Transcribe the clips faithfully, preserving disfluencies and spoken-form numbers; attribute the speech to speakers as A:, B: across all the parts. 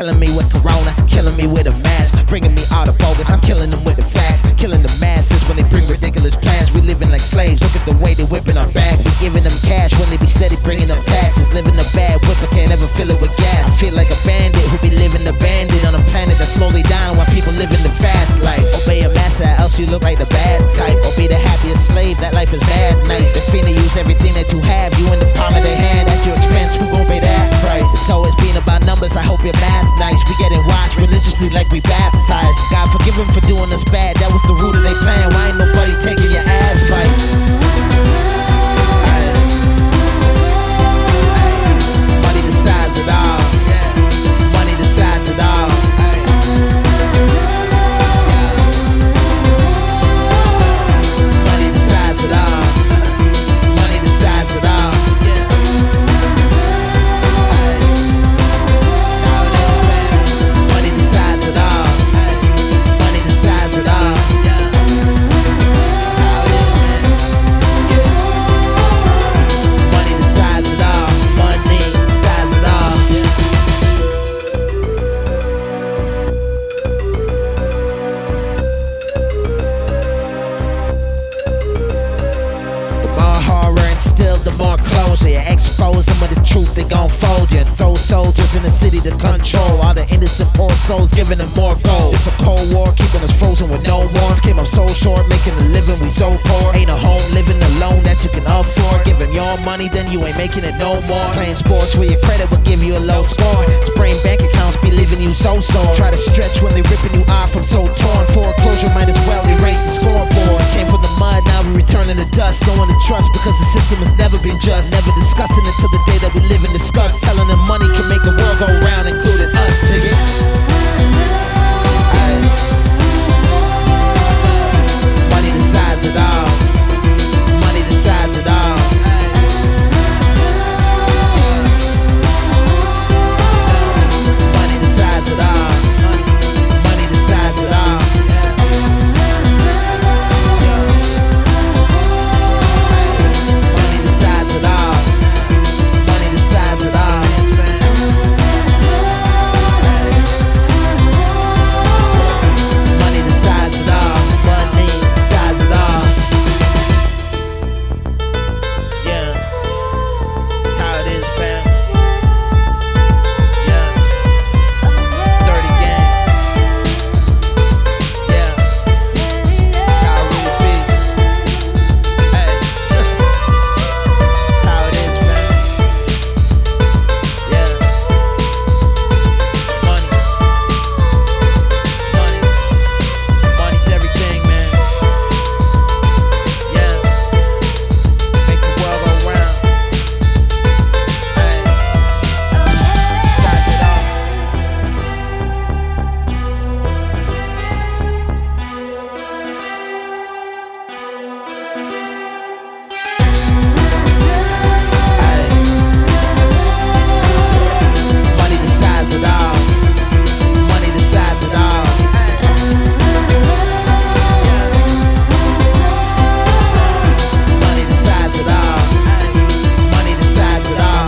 A: killing me with corona, killing me with a mask, bringing me all the bogus. I'm killing them with the facts, killing the masses when they bring ridiculous plans. We living like slaves, look at the way they whipping our back. We giving them cash when they be steady bringing up taxes. Living a bad whip, I can't ever fill it with gas. I feel like a bandit who be living the bandit on a planet that's slowly dying while people living the fast life. Obey a master, else you look like the bad type, or be the happiest slave. That life is bad nice. They finna use everything that you have, you in the palm of their hand at your expense. Who gon' pay that price? It's always been about numbers. I hope your math nice. We getting watched religiously like we baptized. God forgive them for doing us bad. That was the root of their plan. Why ain't nobody taking your advice? Money decides it all. Money decides it all. Money decides it all. Money decides it all. Money decides it all. Money decides it all. Money decides it all. Money decides it all. The more horror instilled, the more closure. You expose them with the truth, they gon' fold you. And throw soldiers in the city to control all the innocent poor souls, giving them more gold. It's a cold war, keeping us frozen with no warmth. Came up so short, making a living, we so poor. Ain't a home living alone that you can afford. Giving your money, then you ain't making it no more. Playing sports where your credit will give you a low score. Spraying bank accounts be leaving you so sore. Try to stretch when they ripping you off, I'm so torn. Foreclosure might as well erase the scoreboard. Came from the mud, now we returning to dust. No one to trust because the system has never been just. Never discussing it till the day that we live in disgust. Telling them money can make the world go round, including us, nigga. Aye. Money decides it all. Money decides it all. Money decides it all. Money decides it all. Money decides it all. Money decides it all. Money decides it all. Money decides it all. Yeah, that's how it is, fam. Yeah, dirty game. Yeah, that's how it really be. Hey, that's how it is, man. Yeah, money, money, money's everything, man. Yeah, make the world go round. Hey, decides it all. Hey, money decides it all. Money decides it all. Money decides it all. Money decides it all.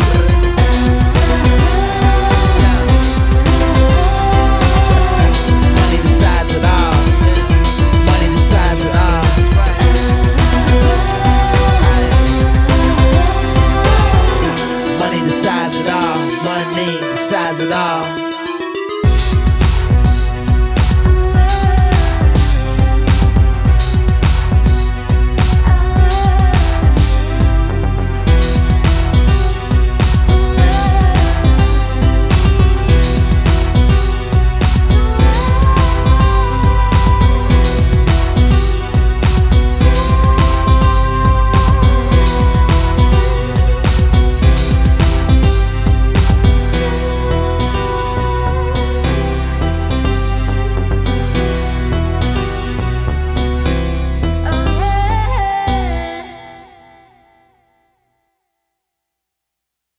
A: Money decides it all. Money decides it all. Money decides it all. Money decides it all.